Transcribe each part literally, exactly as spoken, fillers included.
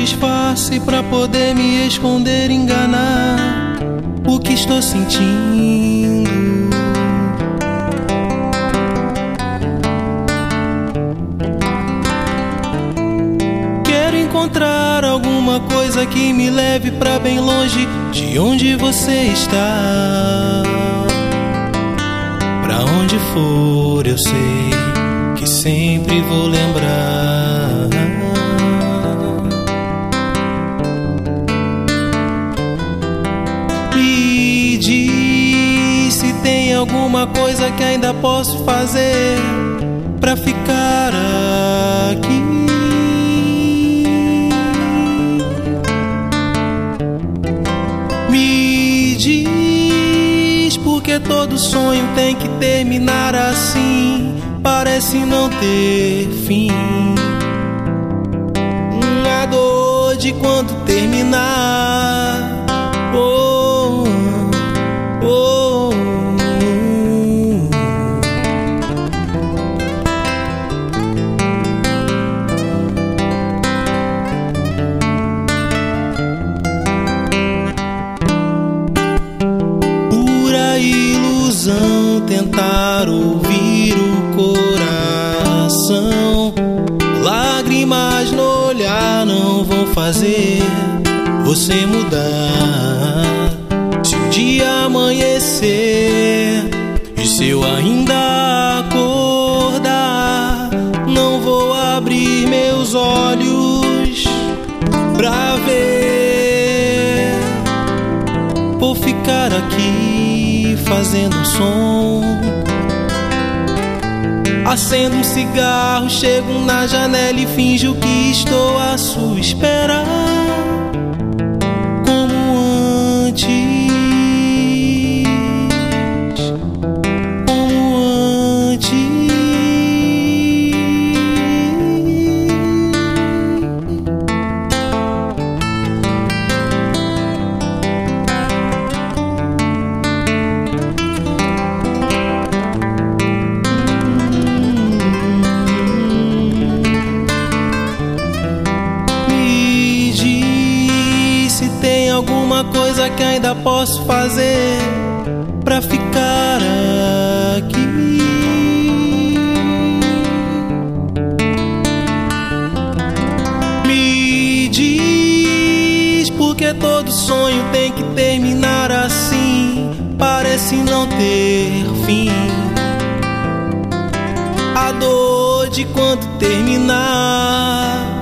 disfarce pra poder me esconder, enganar o que estou sentindo. Quero encontrar alguma coisa que me leve pra bem longe de onde você está. Pra onde for eu sei que sempre vou lembrar. Me diz se tem alguma coisa que ainda posso fazer pra ficar aqui. Me diz porque todo sonho tem que terminar assim. Parece não ter fim. A dor de quando terminar. Oh, oh, oh. Pura ilusão tentar ouvir o coração. Lágrimas no olhar não vão fazer você mudar. Se o dia amanhecer e se eu ainda acordar, não vou abrir meus olhos pra ver. Vou ficar aqui fazendo um som. Acendo um cigarro, chego na janela e finjo que estou à sua espera. Como antes, como antes. Alguma coisa que ainda posso fazer pra ficar aqui. Me diz porque todo sonho tem que terminar assim. Parece não ter fim. A dor de quando terminar.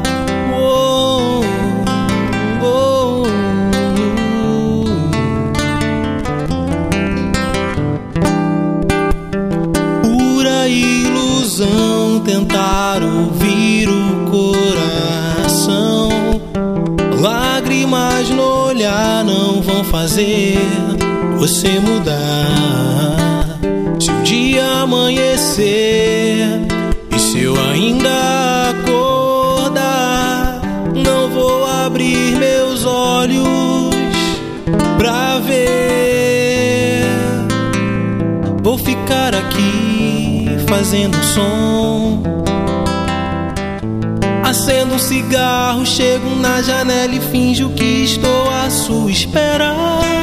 Tentar ouvir o coração. Lágrimas no olhar não vão fazer você mudar. Se o dia amanhecer e se eu ainda acordar, não vou abrir meus olhos pra ver. Vou ficar aqui fazendo som. Acendo um cigarro, chego na janela e finjo que estou à sua espera.